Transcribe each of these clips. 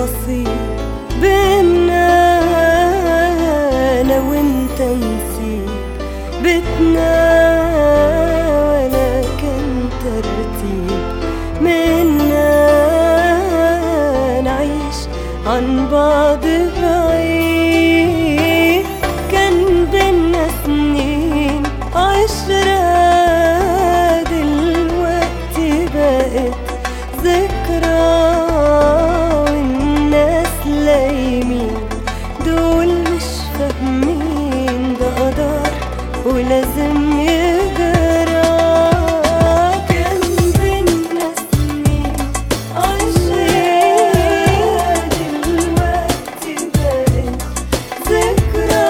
نصيب بينا أنا وانت نسيب بيتنا، ولا كان ترتيب منا نعيش عن بعض بعيد. كان بينا سنين عشرة دلوقتي بقت ذكرى، والناس لايمين دول مش فاهمين ده قدر ولازم يجرى. كان بينا سنين عشرة دلوقتي بقت ذكرى،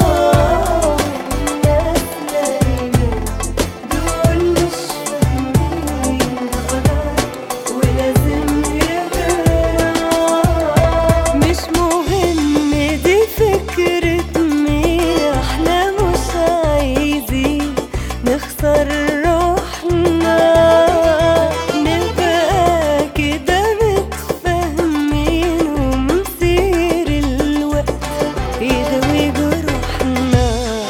والناس لايمين دول مش فاهمين ده قدر ولازم يجرى. مش مهم دي فكرة مين، احنا مش عايزين نخسر روحنا، نبقى كده متفاهمين ومسير الوقت يداوي جروحنا.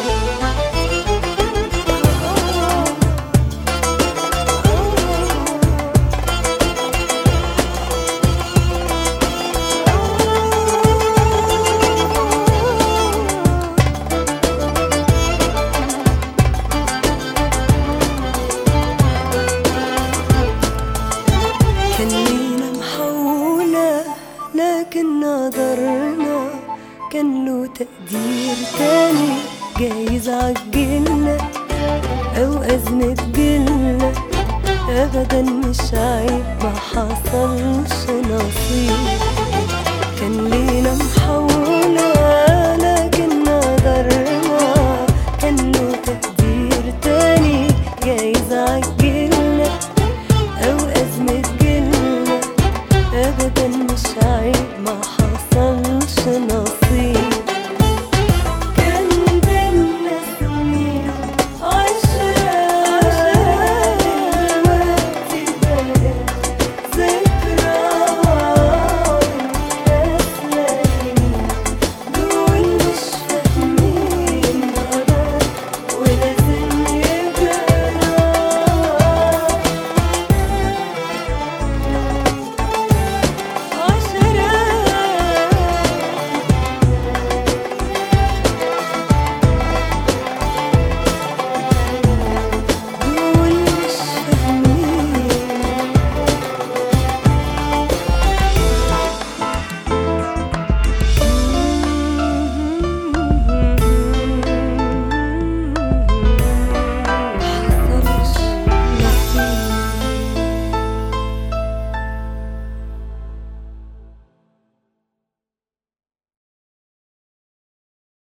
كان لينا محاولة لكن نظرنا كان له تقدير تاني، جايز عجلنا أو أزمة جيلنا، أبدا مش عيب ما حصلش نصيب. كان لينا